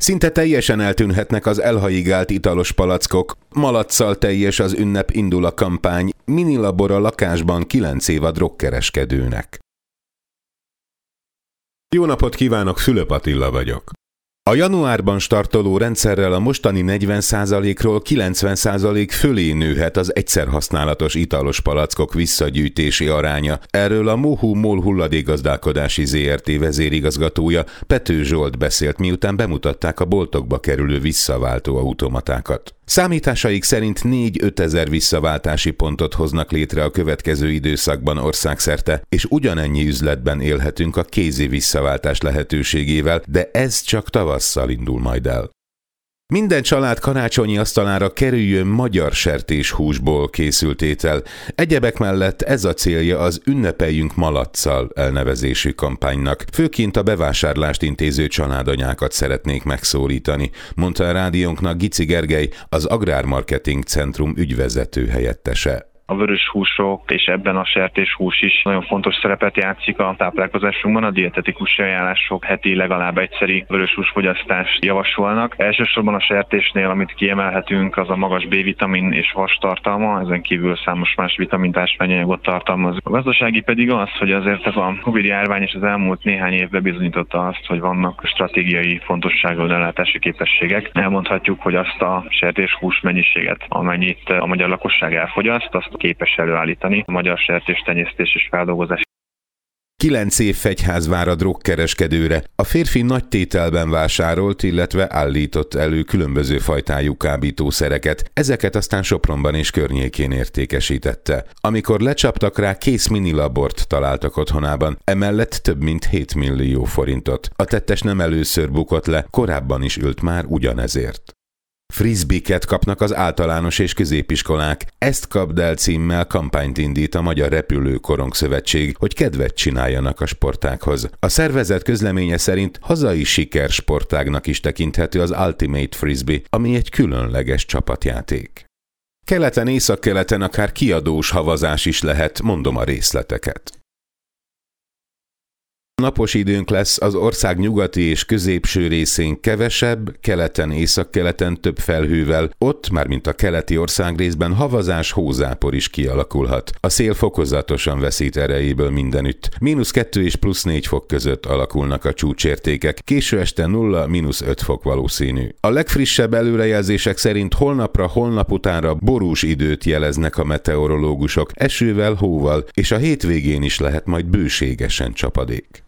Szinte teljesen eltűnhetnek az elhaigált italos palackok, malacccal teljes az ünnep, indul a kampány, minilabor a lakásban 9 év a drogkereskedőnek. Jó napot kívánok, Fülöp Attila vagyok. A januárban startoló rendszerrel a mostani 40%-ról 90% fölé nőhet az egyszerhasználatos italos palackok visszagyűjtési aránya. Erről a Mohu MOL hulladékgazdálkodási Zrt. Vezérigazgatója Pető Zsolt beszélt, miután bemutatták a boltokba kerülő visszaváltó automatákat. Számításaik szerint 4-5 ezer visszaváltási pontot hoznak létre a következő időszakban országszerte, és ugyanennyi üzletben élhetünk a kézi visszaváltás lehetőségével, de ez csak tavasszal indul majd el. Minden család karácsonyi asztalára kerüljön magyar sertéshúsból készült étel. Egyebek mellett ez a célja az Ünnepeljünk malacccal elnevezésű kampánynak. Főként a bevásárlást intéző családanyákat szeretnék megszólítani, mondta a rádiónknak Gici Gergely, az Agrármarketing Centrum ügyvezető helyettese. A vörös húsok és ebben a sertéshús is nagyon fontos szerepet játszik a táplálkozásunkban. A dietetikus ajánlások heti legalább egyszeri vörös húsfogyasztást javasolnak. Elsősorban a sertésnél, amit kiemelhetünk, az a magas B-vitamin és vas tartalma, ezen kívül számos más vitamintársványanyagot tartalmaz. A gazdasági pedig az, hogy azért ez a Covid-járvány és az elmúlt néhány év bebizonyította azt, hogy vannak stratégiai fontosságú ellátási képességek. Elmondhatjuk, hogy azt a sertéshús mennyiséget, amennyit a magyar lakosság elfogyaszt, azt képes előállítani a magyar sertéstenyésztés és feldolgozás. 9 év fegyház vár a drogkereskedőre. A férfi nagy tételben vásárolt, illetve állított elő különböző fajtájú kábítószereket, ezeket aztán Sopronban és környékén értékesítette. Amikor lecsaptak rá, kész minilabort találtak otthonában, emellett több mint 7 millió forintot. A tettes nem először bukott le, korábban is ült már ugyanezért. Frisbee-ket kapnak az általános és középiskolák. Ezt kapd el címmel kampányt indít a Magyar Repülőkorong Szövetség, hogy kedvet csináljanak a sportághoz. A szervezet közleménye szerint hazai sikersportágnak is tekinthető az Ultimate Frisbee, ami egy különleges csapatjáték. Keleten, északkeleten akár kiadós havazás is lehet, mondom a részleteket. Napos időnk lesz, az ország nyugati és középső részén kevesebb, keleten, északkeleten több felhővel, ott, mármint a keleti országrészben havazás, hózápor is kialakulhat. A szél fokozatosan veszít erejéből mindenütt. -2 és +4 fok között alakulnak a csúcsértékek, késő este 0-5 fok valószínű. A legfrissebb előrejelzések szerint holnapra, holnap utánra borús időt jeleznek a meteorológusok, esővel, hóval, és a hétvégén is lehet majd bőségesen csapadék.